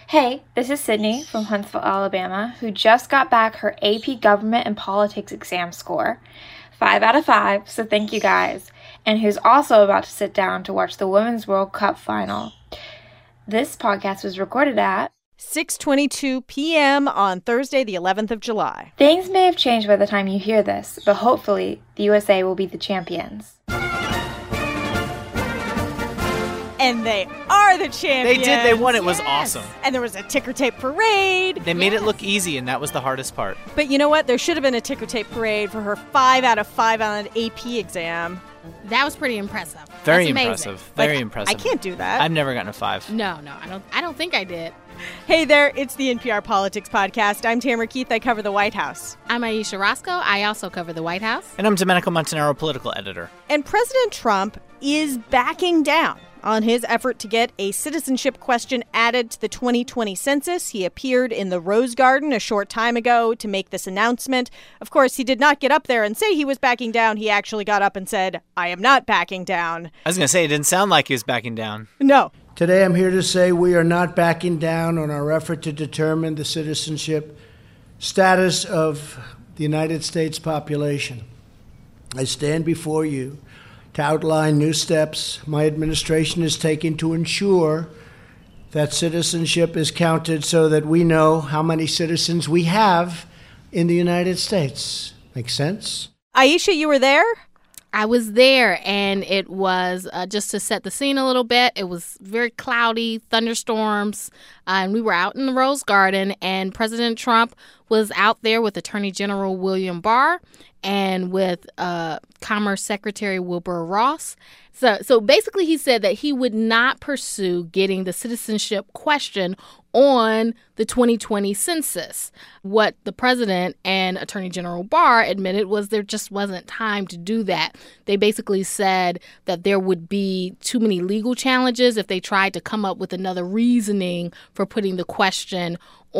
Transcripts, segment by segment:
Hey, this is Sydney from Huntsville, Alabama, who just got back her AP Government and Politics exam score. 5 out of 5, so thank you guys. And who's also about to sit down to watch the Women's World Cup final. This podcast was recorded at 6:22 p.m. on Thursday, the 11th of July. Things may have changed by the time you hear this, but hopefully the USA will be the champions. And they are the champions. They did. They won. It was awesome. And there was a ticker tape parade. They made it look easy, and that was the hardest part. But you know what? There should have been a ticker tape parade for her 5 out of 5 on an AP exam. That was pretty impressive. Very That's impressive. amazing. Very impressive. I can't do that. I've never gotten a 5. No, I don't think I did. Hey there, it's the NPR Politics Podcast. I'm Tamara Keith. I cover the White House. I'm Aisha Roscoe. I also cover the White House. And I'm Domenico Montanaro, political editor. And President Trump is backing down on his effort to get a citizenship question added to the 2020 census. He appeared in the Rose Garden a short time ago to make this announcement. Of course, he did not get up there and say he was backing down. He actually got up and said, I am not backing down. I was going to say, it didn't sound like he was backing down. No. Today I'm here to say we are not backing down on our effort to determine the citizenship status of the United States population. I stand before you to outline new steps my administration is taking to ensure that citizenship is counted so that we know how many citizens we have in the United States. Make sense? Aisha, you were there? I was there, and it was, just to set the scene a little bit, it was very cloudy, thunderstorms, and we were out in the Rose Garden, and President Trump was out there with Attorney General William Barr and with Commerce Secretary Wilbur Ross. So basically he said that he would not pursue getting the citizenship question on the 2020 census. What the president and Attorney General Barr admitted was there just wasn't time to do that. They basically said that there would be too many legal challenges if they tried to come up with another reasoning for putting the question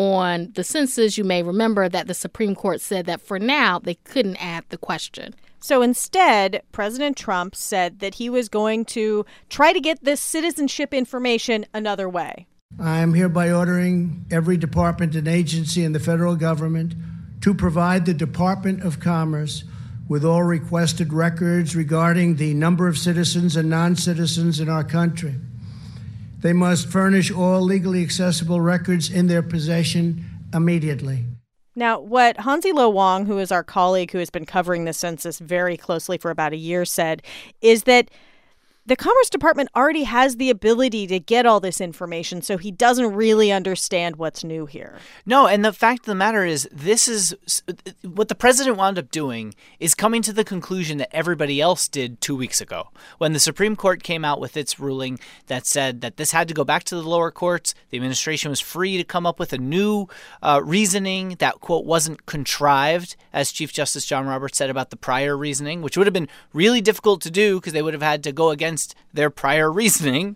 on the census. You may remember that the Supreme Court said that for now they couldn't add the question. So instead, President Trump said that he was going to try to get this citizenship information another way. I am hereby ordering every department and agency in the federal government to provide the Department of Commerce with all requested records regarding the number of citizens and non-citizens in our country. They must furnish all legally accessible records in their possession immediately. Now, what Hansi Lo Wang, who is our colleague who has been covering the census very closely for about a year, said is that the Commerce Department already has the ability to get all this information, so he doesn't really understand what's new here. No, and the fact of the matter is, this is what the president wound up doing is coming to the conclusion that everybody else did 2 weeks ago when the Supreme Court came out with its ruling that said that this had to go back to the lower courts. The administration was free to come up with a new reasoning that, quote, wasn't contrived, as Chief Justice John Roberts said about the prior reasoning, which would have been really difficult to do because they would have had to go against their prior reasoning.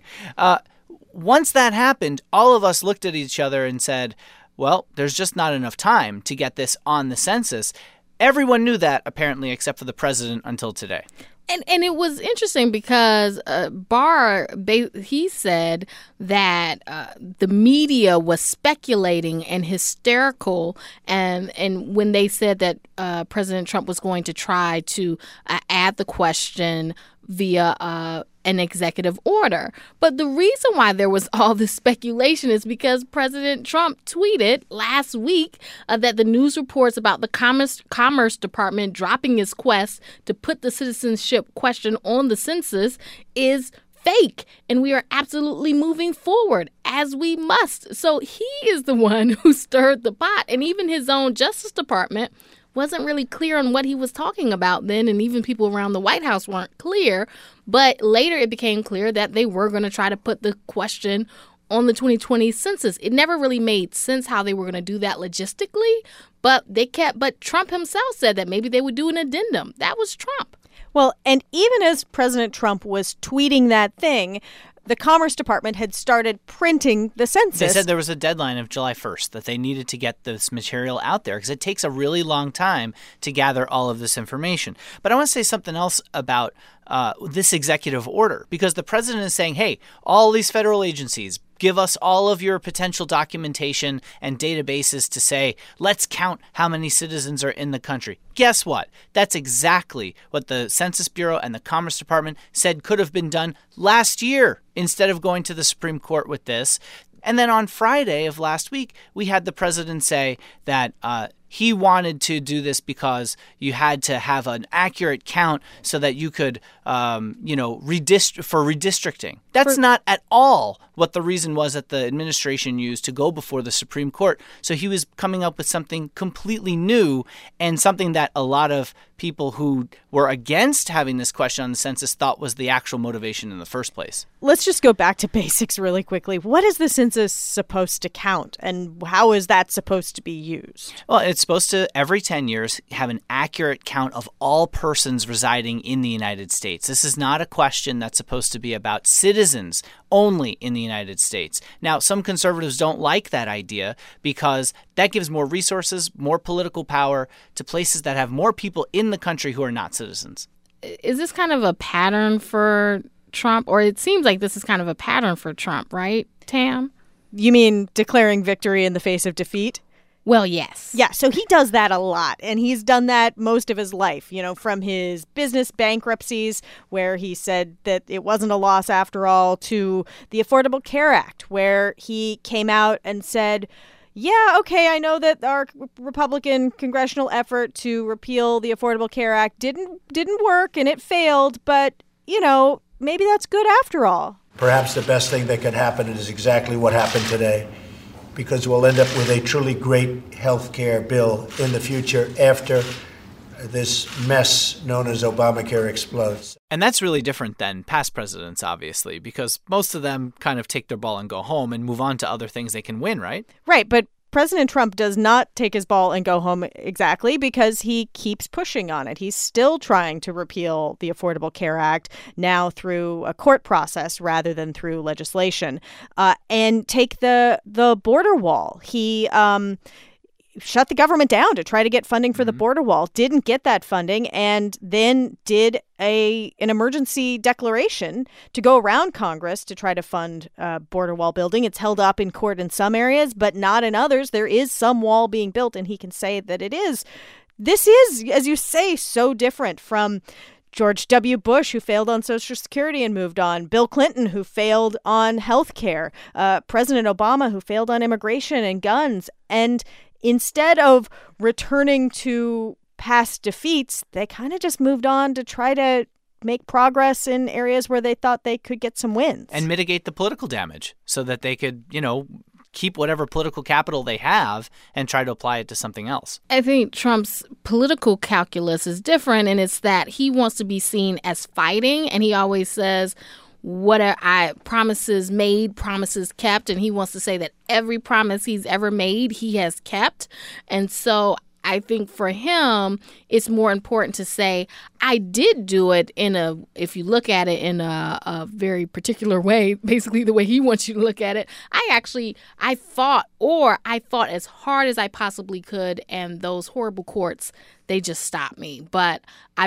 Once that happened, all of us looked at each other and said, well, there's just not enough time to get this on the census. Everyone knew that, apparently, except for the president until today. And it was interesting because Barr, he said that the media was speculating and hysterical, and when they said that President Trump was going to try to add the question via an executive order. But the reason why there was all this speculation is because President Trump tweeted last week that the news reports about the Commerce Department dropping its quest to put the citizenship question on the census is fake, and we are absolutely moving forward as we must. So he is the one who stirred the pot, and even his own Justice Department wasn't really clear on what he was talking about then, and even people around the White House weren't clear. But later it became clear that they were going to try to put the question on the 2020 census. It never really made sense how they were going to do that logistically, but Trump himself said that maybe they would do an addendum. That was Trump. Well, and even as President Trump was tweeting that thing, the Commerce Department had started printing the census. They said there was a deadline of July 1st that they needed to get this material out there because it takes a really long time to gather all of this information. But I want to say something else about this executive order, because the president is saying, hey, all these federal agencies, give us all of your potential documentation and databases to say, let's count how many citizens are in the country. Guess what? That's exactly what the Census Bureau and the Commerce Department said could have been done last year instead of going to the Supreme Court with this. And then on Friday of last week, we had the president say that he wanted to do this because you had to have an accurate count so that you could, redistricting. That's not at all what the reason was that the administration used to go before the Supreme Court. So he was coming up with something completely new and something that a lot of people who were against having this question on the census thought was the actual motivation in the first place. Let's just go back to basics really quickly. What is the census supposed to count, and how is that supposed to be used? Well, it's supposed to, every 10 years, have an accurate count of all persons residing in the United States. This is not a question that's supposed to be about citizens only in the United States. Now, some conservatives don't like that idea because that gives more resources, more political power to places that have more people in the country who are not citizens. Is this kind of a pattern for Trump? Or it seems like this is kind of a pattern for Trump, right, Tam? You mean declaring victory in the face of defeat? Well, yes. Yeah, so he does that a lot, and he's done that most of his life, from his business bankruptcies, where he said that it wasn't a loss after all, to the Affordable Care Act, where he came out and said, yeah, okay, I know that our Republican congressional effort to repeal the Affordable Care Act didn't work and it failed, but, maybe that's good after all. Perhaps the best thing that could happen is exactly what happened today, because we'll end up with a truly great health care bill in the future after this mess known as Obamacare explodes. And that's really different than past presidents, obviously, because most of them kind of take their ball and go home and move on to other things they can win, right? Right, but President Trump does not take his ball and go home exactly because he keeps pushing on it. He's still trying to repeal the Affordable Care Act now through a court process rather than through legislation, and take the border wall. He shut the government down to try to get funding for the border wall, didn't get that funding, and then did an emergency declaration to go around Congress to try to fund border wall building. It's held up in court in some areas, but not in others. There is some wall being built, and he can say that it is. This is, as you say, so different from George W. Bush, who failed on Social Security and moved on, Bill Clinton, who failed on health care, President Obama, who failed on immigration and guns. And instead of returning to past defeats, they kind of just moved on to try to make progress in areas where they thought they could get some wins. And mitigate the political damage so that they could, keep whatever political capital they have and try to apply it to something else. I think Trump's political calculus is different, and it's that he wants to be seen as fighting, and he always says, what are promises made, promises kept, and he wants to say that every promise he's ever made, he has kept. And so I think for him, it's more important to say, I did do it if you look at it in a very particular way, basically the way he wants you to look at it. I fought as hard as I possibly could, and those horrible courts, they just stopped me. But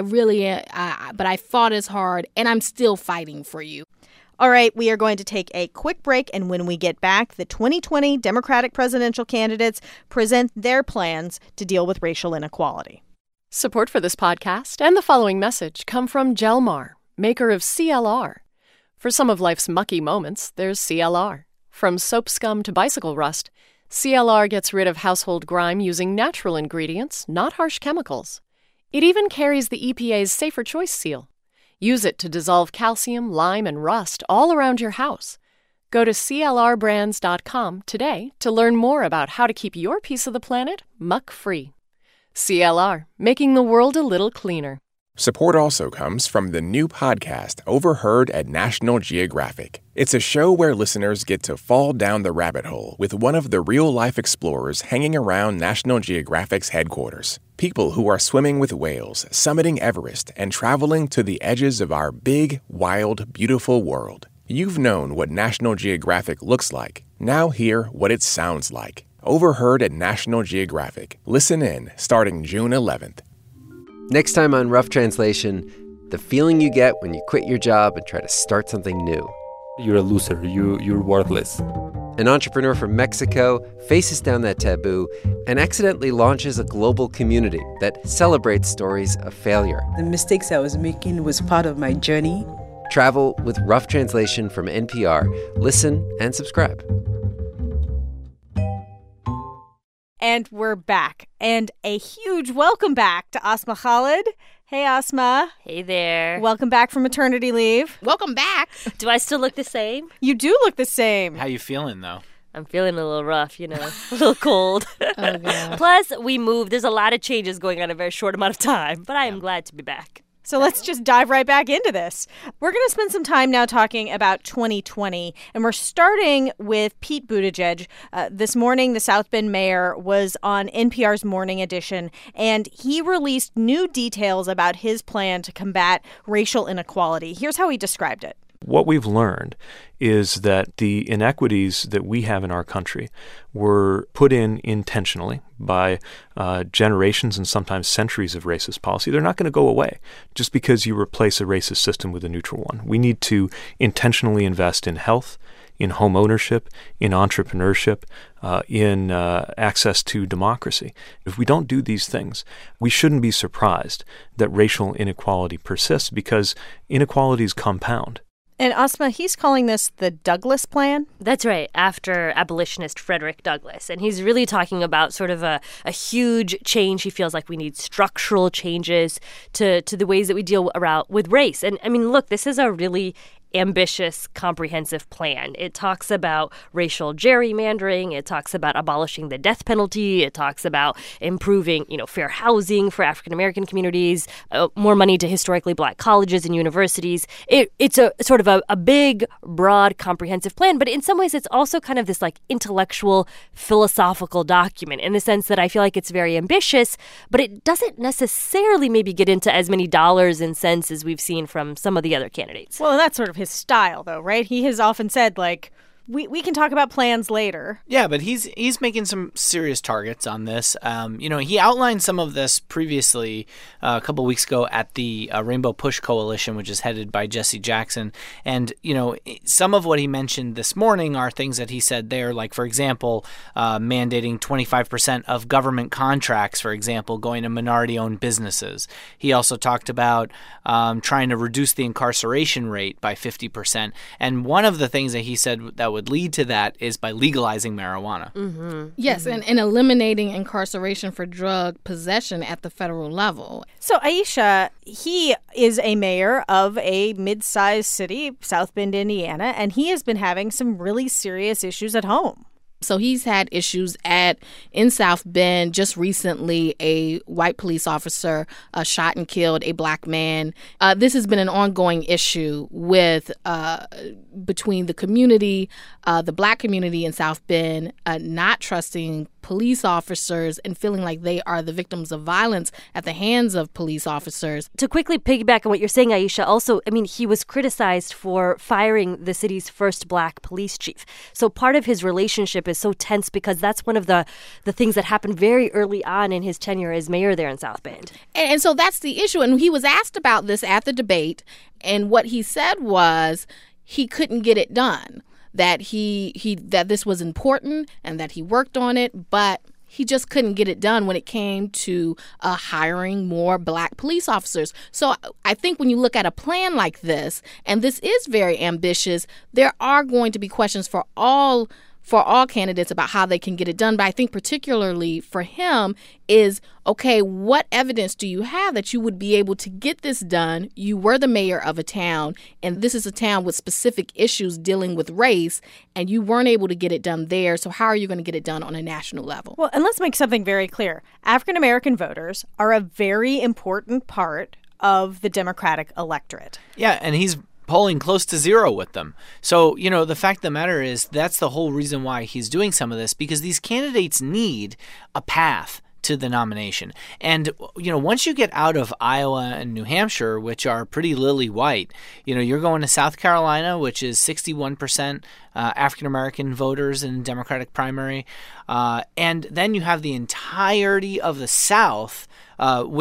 I fought as hard, and I'm still fighting for you. All right, we are going to take a quick break, and when we get back, the 2020 Democratic presidential candidates present their plans to deal with racial inequality. Support for this podcast and the following message come from Gelmar, maker of CLR. For some of life's mucky moments, there's CLR. From soap scum to bicycle rust, CLR gets rid of household grime using natural ingredients, not harsh chemicals. It even carries the EPA's Safer Choice seal. Use it to dissolve calcium, lime, and rust all around your house. Go to CLRbrands.com today to learn more about how to keep your piece of the planet muck-free. CLR, making the world a little cleaner. Support also comes from the new podcast Overheard at National Geographic. It's a show where listeners get to fall down the rabbit hole with one of the real-life explorers hanging around National Geographic's headquarters. People who are swimming with whales, summiting Everest, and traveling to the edges of our big, wild, beautiful world. You've known what National Geographic looks like. Now hear what it sounds like. Overheard at National Geographic. Listen in, starting June 11th. Next time on Rough Translation, the feeling you get when you quit your job and try to start something new. You're a loser. You're worthless. An entrepreneur from Mexico faces down that taboo and accidentally launches a global community that celebrates stories of failure. The mistakes I was making was part of my journey. Travel with Rough Translation from NPR. Listen and subscribe. And we're back. And a huge welcome back to Asma Khalid. Hey, Asma. Hey there. Welcome back from maternity leave. Welcome back. Do I still look the same? You do look the same. How you feeling, though? I'm feeling a little rough, a little cold. Oh, God. Plus, we moved. There's a lot of changes going on in a very short amount of time, but I am glad to be back. So let's just dive right back into this. We're going to spend some time now talking about 2020, and we're starting with Pete Buttigieg. This morning, the South Bend mayor was on NPR's Morning Edition, and he released new details about his plan to combat racial inequality. Here's how he described it. What we've learned is that the inequities that we have in our country were put in intentionally by generations and sometimes centuries of racist policy. They're not going to go away just because you replace a racist system with a neutral one. We need to intentionally invest in health, in home ownership, in entrepreneurship, in access to democracy. If we don't do these things, we shouldn't be surprised that racial inequality persists because inequalities compound. And Asma, he's calling this the Douglas Plan? That's right, after abolitionist Frederick Douglass. And he's really talking about sort of a huge change. He feels like we need structural changes to the ways that we deal with race. And I mean, look, this is a really ambitious, comprehensive plan. It talks about racial gerrymandering. It talks about abolishing the death penalty. It talks about improving, fair housing for African-American communities, more money to historically black colleges and universities. It's a sort of a big, broad, comprehensive plan, but in some ways it's also kind of this like intellectual, philosophical document in the sense that I feel like it's very ambitious, but it doesn't necessarily maybe get into as many dollars and cents as we've seen from some of the other candidates. Well, and that's sort of his style, though, right? He has often said, like, we can talk about plans later. Yeah, but he's making some serious targets on this. He outlined some of this previously a couple weeks ago at the Rainbow Push Coalition, which is headed by Jesse Jackson. And, some of what he mentioned this morning are things that he said there, like, for example, mandating 25% of government contracts, for example, going to minority-owned businesses. He also talked about trying to reduce the incarceration rate by 50%. And one of the things that he said that would lead to that is by legalizing marijuana. Mm-hmm. Yes, mm-hmm. and eliminating incarceration for drug possession at the federal level. So, Aisha, he is a mayor of a mid-sized city, South Bend, Indiana, and he has been having some really serious issues at home. So he's had issues in South Bend. Just recently, a white police officer shot and killed a black man. This has been an ongoing issue between the community, the black community in South Bend, not trusting police officers and feeling like they are the victims of violence at the hands of police officers. To quickly piggyback on what you're saying, Aisha, also, he was criticized for firing the city's first black police chief. So part of his relationship is so tense because that's one of the things that happened very early on in his tenure as mayor there in South Bend. And so that's the issue. And he was asked about this at the debate, and what he said was he couldn't get it done. That that this was important and that he worked on it, but he just couldn't get it done when it came to hiring more black police officers. So I think when you look at a plan like this, and this is very ambitious, there are going to be questions for all candidates about how they can get it done. But I think particularly for him is, okay, what evidence do you have that you would be able to get this done? You were the mayor of a town, and this is a town with specific issues dealing with race, and you weren't able to get it done there. So how are you going to get it done on a national level? Well, and let's make something very clear. African-American voters are a very important part of the Democratic electorate. Yeah, and he's polling close to zero with them. So, the fact of the matter is that's the whole reason why he's doing some of this, because these candidates need a path to the nomination. And, once you get out of Iowa and New Hampshire, which are pretty lily white, you're going to South Carolina, which is 61% African-American voters in the Democratic primary. And then you have the entirety of the South, which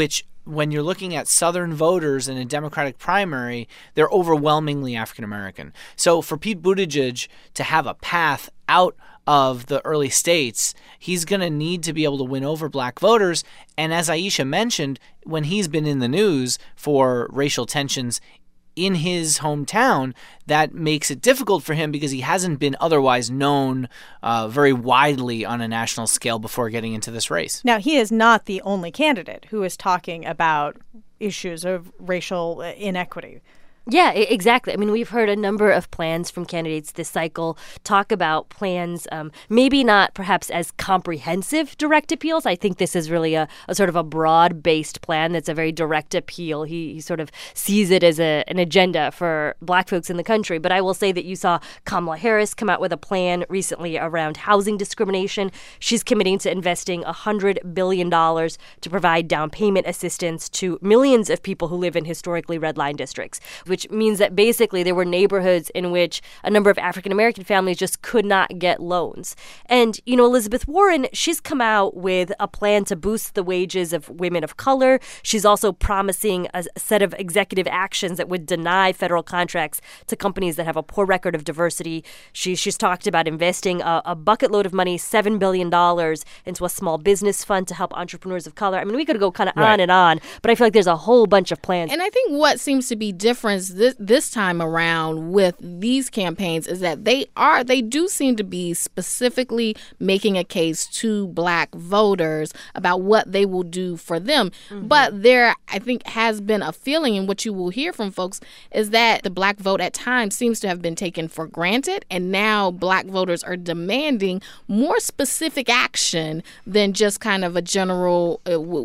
when you're looking at Southern voters in a Democratic primary, they're overwhelmingly African American. So for Pete Buttigieg to have a path out of the early states, he's going to need to be able to win over black voters. And as Aisha mentioned, when he's been in the news for racial tensions in his hometown, that makes it difficult for him because he hasn't been otherwise known very widely on a national scale before getting into this race. Now, he is not the only candidate who is talking about issues of racial inequity. Yeah, exactly. I mean, we've heard a number of plans from candidates this cycle talk about plans, maybe not perhaps as comprehensive direct appeals. I think this is really a sort of a broad-based plan that's a very direct appeal. He sort of sees it as an agenda for black folks in the country. But I will say that you saw Kamala Harris come out with a plan recently around housing discrimination. She's committing to investing $100 billion to provide down payment assistance to millions of people who live in historically red-line districts, which means that basically there were neighborhoods in which a number of African-American families just could not get loans. And, you know, Elizabeth Warren, she's come out with a plan to boost the wages of women of color. She's also promising a set of executive actions that would deny federal contracts to companies that have a poor record of diversity. She's talked about investing a bucket load of money, $7 billion, into a small business fund to help entrepreneurs of color. I mean, we could go kind of on and on, but I feel like there's a whole bunch of plans. And I think what seems to be different this time around with these campaigns is that they do seem to be specifically making a case to black voters about what they will do for them. Mm-hmm. But there, I think, has been a feeling, and what you will hear from folks is that the black vote at times seems to have been taken for granted, and now black voters are demanding more specific action than just kind of a general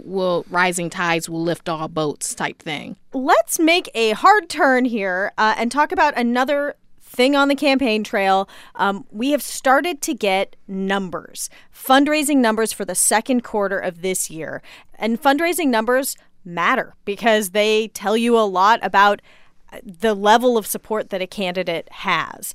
rising tides will lift all boats type thing. Let's make a hard turn here and talk about another thing on the campaign trail. We have started to get numbers, fundraising numbers for the second quarter of this year. And fundraising numbers matter because they tell you a lot about the level of support that a candidate has.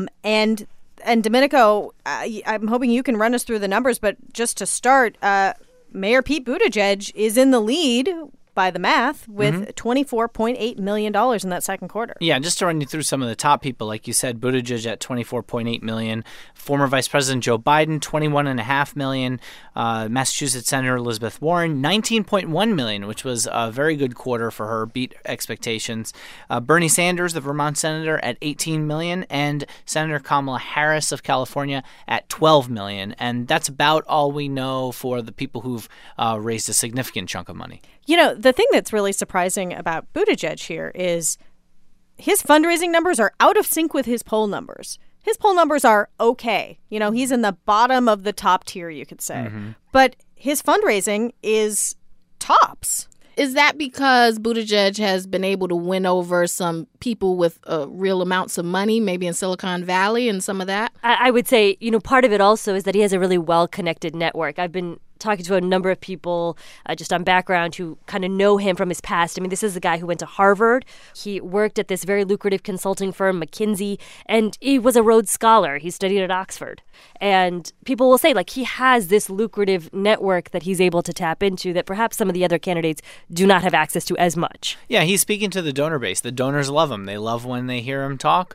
And Domenico, I'm hoping you can run us through the numbers, but just to start, Mayor Pete Buttigieg is in the lead by the math, with $24.8 million in that second quarter. Yeah, just to run you through some of the top people, like you said, Buttigieg at $24.8 million, former Vice President Joe Biden, $21.5 million, Massachusetts Senator Elizabeth Warren, $19.1 million, which was a very good quarter for her, beat expectations. Bernie Sanders, the Vermont senator, at $18 million, and Senator Kamala Harris of California at $12 million. And that's about all we know for the people who've raised a significant chunk of money. You know, the thing that's really surprising about Buttigieg here is his fundraising numbers are out of sync with his poll numbers. His poll numbers are okay. You know, he's in the bottom of the top tier, you could say. Mm-hmm. But his fundraising is tops. Is that because Buttigieg has been able to win over some people with real amounts of money, maybe in Silicon Valley and some of that? I would say, you know, part of it also is that he has a really well-connected network. I've been talking to a number of people just on background who kind of know him from his past. I mean, this is a guy who went to Harvard. He worked at this very lucrative consulting firm, McKinsey, and he was a Rhodes Scholar. He studied at Oxford. And people will say, like, he has this lucrative network that he's able to tap into that perhaps some of the other candidates do not have access to as much. Yeah, he's speaking to the donor base. The donors love him. They love when they hear him talk.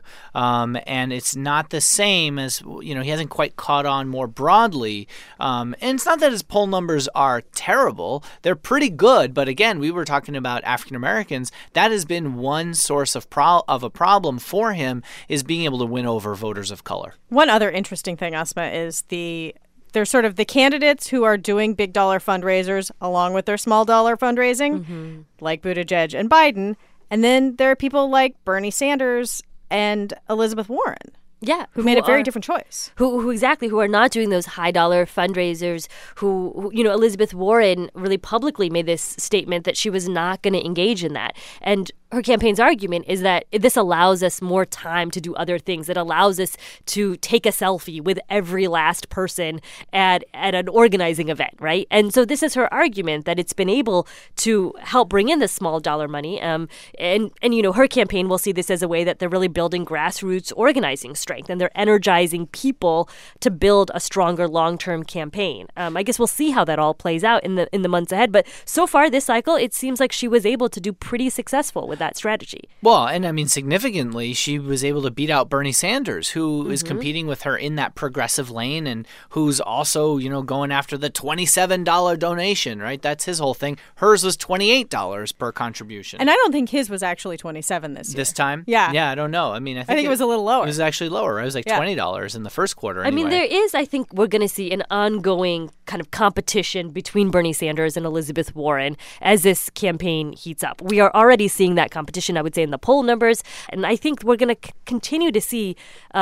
And it's not the same as, you know, he hasn't quite caught on more broadly. And it's not that his poll numbers are terrible. They're pretty good. But again, we were talking about African Americans. That has been one source of a problem for him, is being able to win over voters of color. One other interesting thing, Asma, is there's sort of the candidates who are doing big dollar fundraisers along with their small dollar fundraising, like Buttigieg and Biden. And then there are people like Bernie Sanders and Elizabeth Warren. Yeah, who made a very different choice. Who are not doing those high dollar fundraisers. Who, you know, Elizabeth Warren really publicly made this statement that she was not going to engage in that. And her campaign's argument is that this allows us more time to do other things. It allows us to take a selfie with every last person at an organizing event, right? And so this is her argument, that it's been able to help bring in this small dollar money. And her campaign will see this as a way that they're really building grassroots organizing strength, and they're energizing people to build a stronger long-term campaign. I guess we'll see how that all plays out in the months ahead. But so far this cycle, it seems like she was able to do pretty successful with that strategy. Well, and I mean, significantly, she was able to beat out Bernie Sanders, who is competing with her in that progressive lane, and who's also, going after the $27 donation, right? That's his whole thing. Hers was $28 per contribution. And I don't think his was actually $27 this year. This time? Yeah. Yeah, I don't know. I mean, I think it was a little lower. It was actually lower. It was like $20 in the first quarter. Anyway. I mean, there is, I think we're going to see an ongoing kind of competition between Bernie Sanders and Elizabeth Warren as this campaign heats up. We are already seeing that competition, I would say, in the poll numbers. And I think we're going to continue to see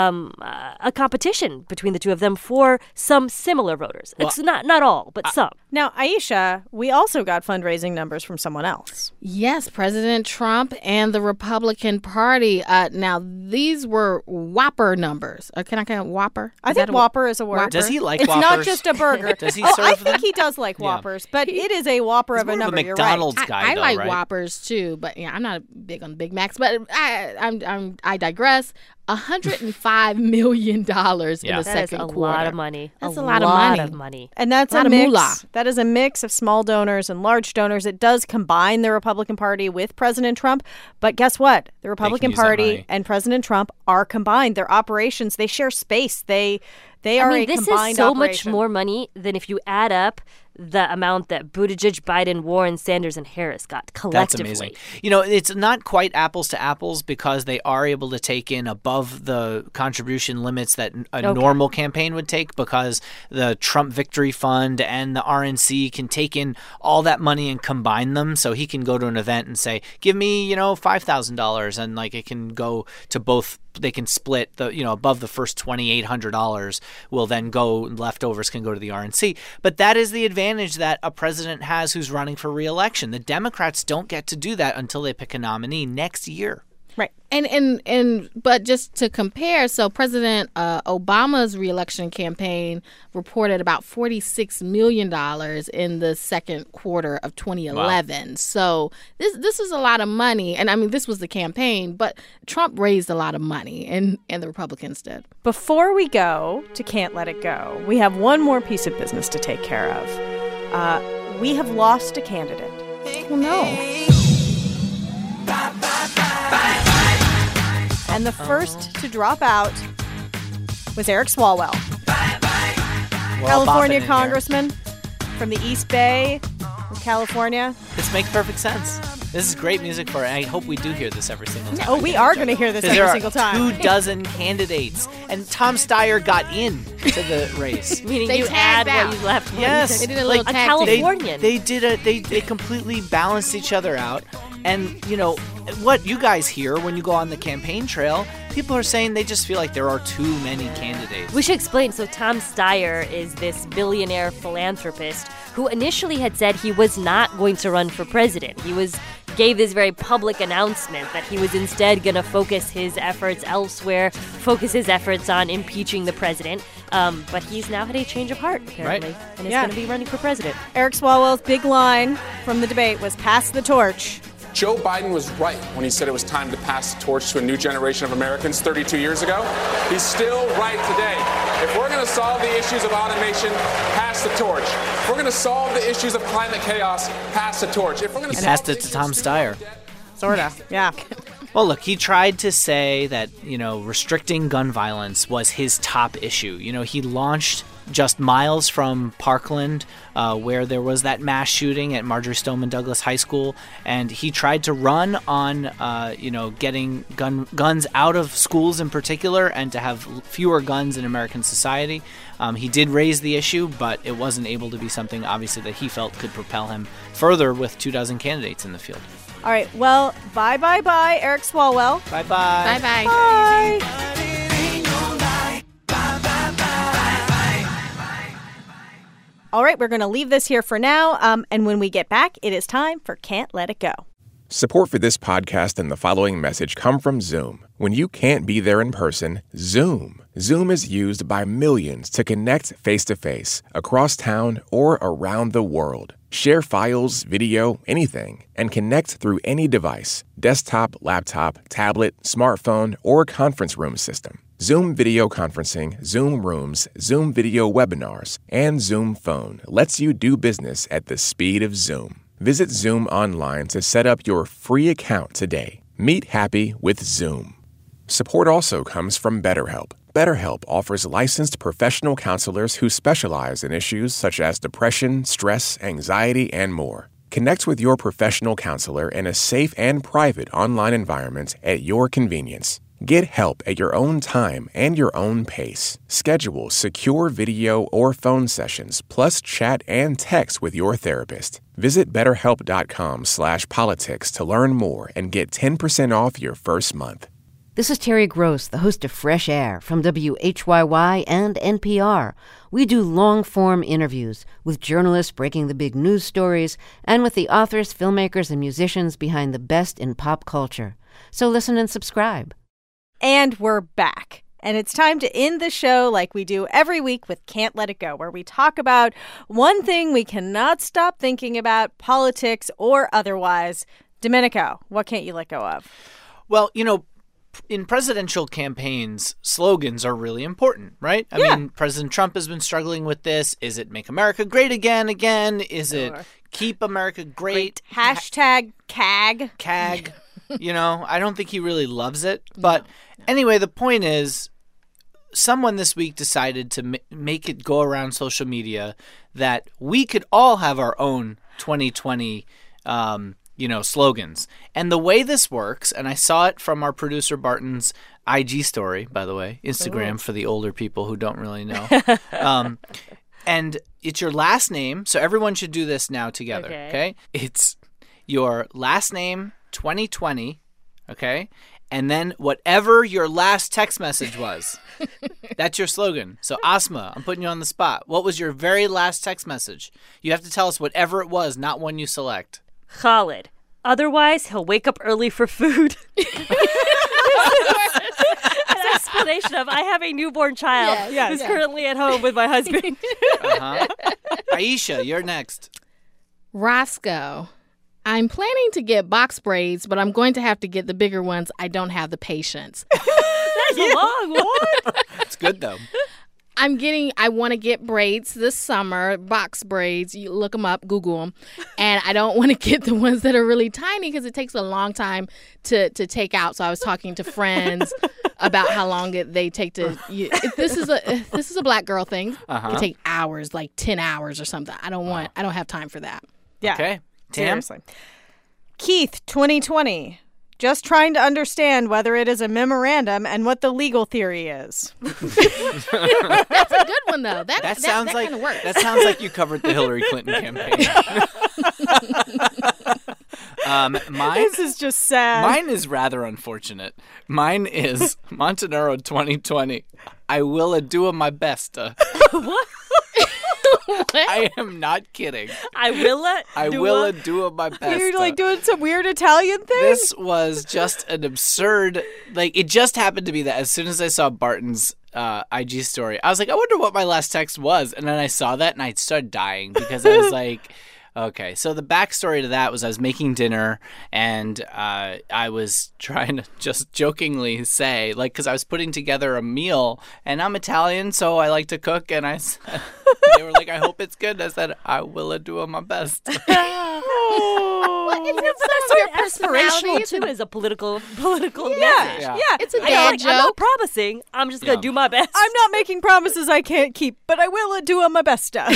a competition between the two of them for some similar voters. Well, it's not all, but some. Now, Aisha, we also got fundraising numbers from someone else. Yes, President Trump and the Republican Party. Now, these were Whopper numbers. Can I call it Whopper? I think Whopper is a word. Whopper? Does he like Whoppers? Whoppers? It's not just a burger. Does he serve I them? think he does like Whoppers, but it is a Whopper of a number. Of a McDonald's guy, I like right? Whoppers too, but I'm not big on Big Macs. But I digress. $105 million in the second quarter. A lot of money. That's a lot of money. And that's a mix. That is a mix of small donors and large donors. It does combine the Republican Party with President Trump. But guess what? The Republican Party and President Trump are combined. Their operations, they share space. They are a combined operation. This is so much more money than if you add up the amount that Buttigieg, Biden, Warren, Sanders, and Harris got collectively. That's amazing. It's not quite apples to apples because they are able to take in above the contribution limits that a normal campaign would take, because the Trump Victory Fund and the RNC can take in all that money and combine them. So he can go to an event and say, give me, $5,000, and it can go to both. They can split above the first $2,800 will then go, leftovers can go to the RNC. But that is the advantage that a president has who's running for re-election. The Democrats don't get to do that until they pick a nominee next year. Right. But just to compare, so President Obama's reelection campaign reported about $46 million in the second quarter of 2011. Wow. So this is a lot of money. And I mean, this was the campaign, but Trump raised a lot of money and the Republicans did. Before we go to Can't Let It Go, we have one more piece of business to take care of. We have lost a candidate. Oh, no. And the first to drop out was Eric Swalwell, California congressman from the East Bay of California. This makes perfect sense. This is great music for it. I hope we do hear this every single time. Oh, we are going to hear this every single time. There are 24 candidates, and Tom Steyer got in to the race. Meaning you add what you left. Yes, they did a little a Californian. They completely balanced each other out. And, what you guys hear when you go on the campaign trail, people are saying they just feel like there are too many candidates. We should explain. So Tom Steyer is this billionaire philanthropist who initially had said he was not going to run for president. He gave this very public announcement that he was instead going to focus his efforts elsewhere, focus his efforts on impeaching the president. But he's now had a change of heart, apparently, and is going to be running for president. Eric Swalwell's big line from the debate was, pass the torch. Joe Biden was right when he said it was time to pass the torch to a new generation of Americans 32 years ago. He's still right today. If we're going to solve the issues of automation, pass the torch. If we're going to solve the issues of climate chaos, pass the torch. If we're going to passed it to Tom Steyer. Sort of, yeah. Well, look, he tried to say that, restricting gun violence was his top issue. He launched just miles from Parkland, where there was that mass shooting at Marjory Stoneman Douglas High School, and he tried to run on, getting guns out of schools in particular, and to have fewer guns in American society. He did raise the issue, but it wasn't able to be something, obviously, that he felt could propel him further with 24 candidates in the field. All right, well, bye, Eric Swalwell. Bye. Bye. All right, we're going to leave this here for now, and when we get back, it is time for Can't Let It Go. Support for this podcast and the following message come from Zoom. When you can't be there in person, Zoom. Zoom is used by millions to connect face-to-face, across town, or around the world. Share files, video, anything, and connect through any device, desktop, laptop, tablet, smartphone, or conference room system. Zoom video conferencing, Zoom Rooms, Zoom video webinars, and Zoom Phone lets you do business at the speed of Zoom. Visit Zoom online to set up your free account today. Meet happy with Zoom. Support also comes from BetterHelp. BetterHelp offers licensed professional counselors who specialize in issues such as depression, stress, anxiety, and more. Connect with your professional counselor in a safe and private online environment at your convenience. Get help at your own time and your own pace. Schedule secure video or phone sessions, plus chat and text with your therapist. Visit BetterHelp.com/politics to learn more and get 10% off your first month. This is Terry Gross, the host of Fresh Air from WHYY and NPR. We do long-form interviews with journalists breaking the big news stories and with the authors, filmmakers, and musicians behind the best in pop culture. So listen and subscribe. And we're back. And it's time to end the show like we do every week with Can't Let It Go, where we talk about one thing we cannot stop thinking about, politics or otherwise. Domenico, what can't you let go of? Well, in presidential campaigns, slogans are really important, right? I mean, President Trump has been struggling with this. Is it Make America Great Again? Is it Keep America Great? Hashtag CAG. CAG. I don't think he really loves it. But anyway, the point is, someone this week decided to make it go around social media that we could all have our own 2020 slogans. And the way this works, and I saw it from our producer Barton's IG story, by the way, Instagram for the older people who don't really know. And it's your last name. So everyone should do this now together, okay? It's your last name, 2020, okay? And then whatever your last text message was. That's your slogan. So, Asma, I'm putting you on the spot. What was your very last text message? You have to tell us whatever it was, not one you select. Khalid. Otherwise, he'll wake up early for food. An explanation of, I have a newborn child who's currently at home with my husband. Aisha, you're next. Roscoe. I'm planning to get box braids, but I'm going to have to get the bigger ones. I don't have the patience. That's a long one. It's good, though. I want to get braids this summer, box braids. You look them up, Google them. And I don't want to get the ones that are really tiny because it takes a long time to take out. So I was talking to friends about how long they take to. This is a black girl thing. It can take hours, like 10 hours or something. I don't have time for that. Yeah. Okay. Tam? Seriously. Keith, 2020. Just trying to understand whether it is a memorandum and what the legal theory is. That's a good one, though. That sounds like kind of works. That sounds like you covered the Hillary Clinton campaign. This is just sad. Mine is rather unfortunate. Mine is Montenegro 2020. I will do my best. What? I am not kidding. I will do my best. You're like doing some weird Italian thing? This was just an absurd, it just happened to be that as soon as I saw Barton's IG story, I was like, I wonder what my last text was. And then I saw that and I started dying because I was like, okay. So the backstory to that was I was making dinner and I was trying to just jokingly say, because I was putting together a meal and I'm Italian, so I like to cook. And I said, they were like, I hope it's good. I said, I will do my best. That's your aspirational too, as a political message. Yeah. It's a dad joke. I'm not promising. I'm just gonna do my best. I'm not making promises I can't keep, but I will do my best. All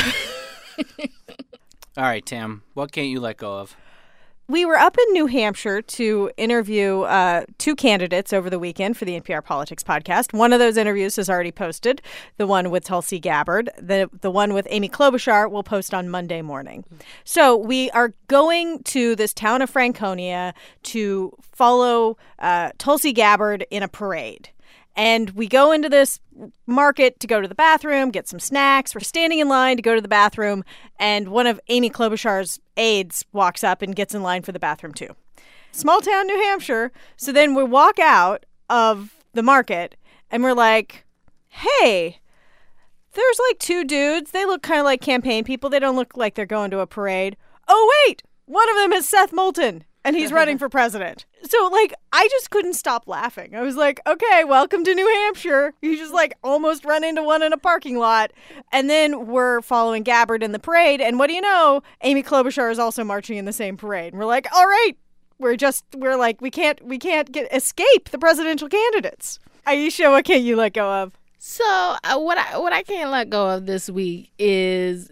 right, Tam, what can't you let go of? We were up in New Hampshire to interview two candidates over the weekend for the NPR Politics podcast. One of those interviews is already posted, the one with Tulsi Gabbard. The one with Amy Klobuchar will post on Monday morning. So we are going to this town of Franconia to follow Tulsi Gabbard in a parade. And we go into this market to go to the bathroom, get some snacks. We're standing in line to go to the bathroom, and one of Amy Klobuchar's aides walks up and gets in line for the bathroom too. small town New Hampshire. So then we walk out of the market and we're like, hey, there's like two dudes. They look kind of like campaign people. They don't look like they're going to a parade. Oh, wait, one of them is Seth Moulton, and he's running for president. So, like, I just couldn't stop laughing. I was like, okay, welcome to New Hampshire. You just, like, almost run into one in a parking lot. And then we're following Gabbard in the parade. And what do you know? Amy Klobuchar is also marching in the same parade. And we're like, all right, we can't escape the presidential candidates. Aisha, what can't you let go of? So what I can't let go of this week is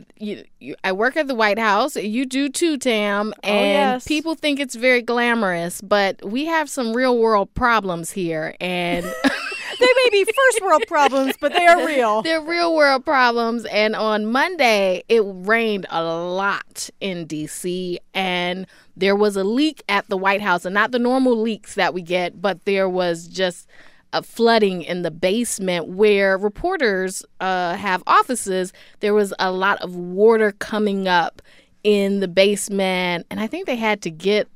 I work at the White House. You do too, Tam. And people think it's very glamorous, but we have some real world problems here. And they may be first world problems, but they are real. They're real world problems. And on Monday, it rained a lot in D.C. and there was a leak at the White House, and not the normal leaks that we get, but there was just a flooding in the basement where reporters have offices. There was a lot of water coming up in the basement, and I think they had to get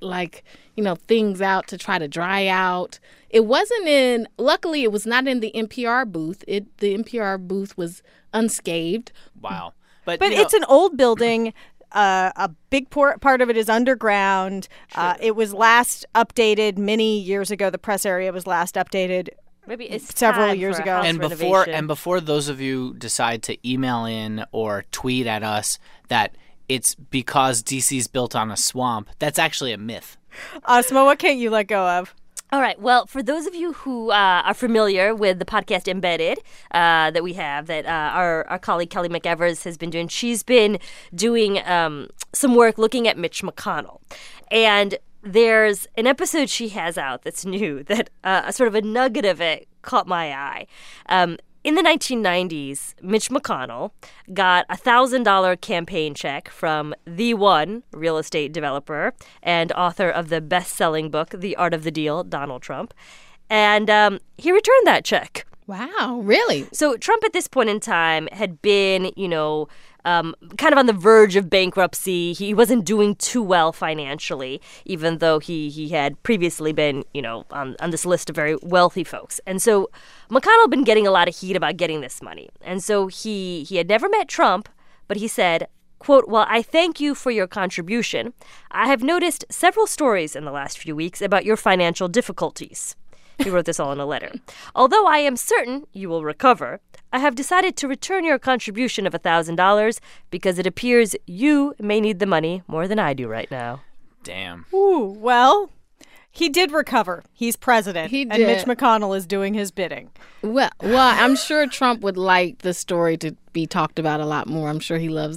things out to try to dry out. It wasn't luckily it was not in the NPR booth. The NPR booth was unscathed. Wow. But it's an old building. A big part of it is underground. Sure. It was last updated many years ago. The press area was last updated maybe it's several years ago. And before those of you decide to email in or tweet at us that it's because DC's built on a swamp, that's actually a myth. Asma, what can't you let go of? All right. Well, for those of you who are familiar with the podcast Embedded that we have, that our colleague Kelly McEvers has been doing, she's been doing some work looking at Mitch McConnell. And there's an episode she has out that's new that sort of a nugget of it caught my eye. In the 1990s, Mitch McConnell got a $1,000 campaign check from The One real estate developer and author of the best-selling book, The Art of the Deal, Donald Trump. And he returned that check. Wow, really? So Trump at this point in time had been, kind of on the verge of bankruptcy. He wasn't doing too well financially, even though he had previously been, on this list of very wealthy folks. And so McConnell had been getting a lot of heat about getting this money. And so he had never met Trump, but he said, quote, "Well, I thank you for your contribution. I have noticed several stories in the last few weeks about your financial difficulties." He wrote this all in a letter. "Although I am certain you will recover, I have decided to return your contribution of $1,000 because it appears you may need the money more than I do right now." Damn. Ooh, well, he did recover. He's president. He did. And Mitch McConnell is doing his bidding. Well, I'm sure Trump would like the story to be talked about a lot more. I'm sure he loves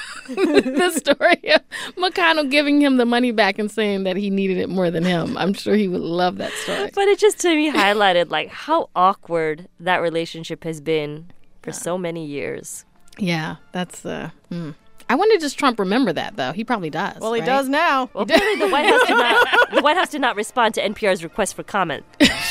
the story of McConnell giving him the money back and saying that he needed it more than him. I'm sure he would love that story. But it just, to me, highlighted how awkward that relationship has been for so many years. Yeah, that's I wonder, does Trump remember that, though? He probably does. Well, he does now. Well, apparently the White House did not respond to NPR's request for comment.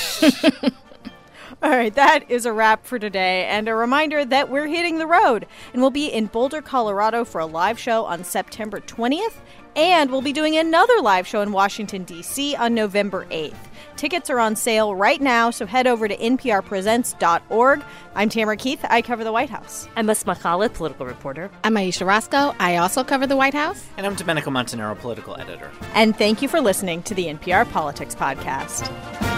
All right, that is a wrap for today, and a reminder that we're hitting the road, and we'll be in Boulder, Colorado for a live show on September 20th, and we'll be doing another live show in Washington, D.C. on November 8th. Tickets are on sale right now, so head over to nprpresents.org. I'm Tamara Keith. I cover the White House. I'm Asma Khalid, political reporter. I'm Aisha Roscoe. I also cover the White House. And I'm Domenico Montanaro, political editor. And thank you for listening to the NPR Politics Podcast.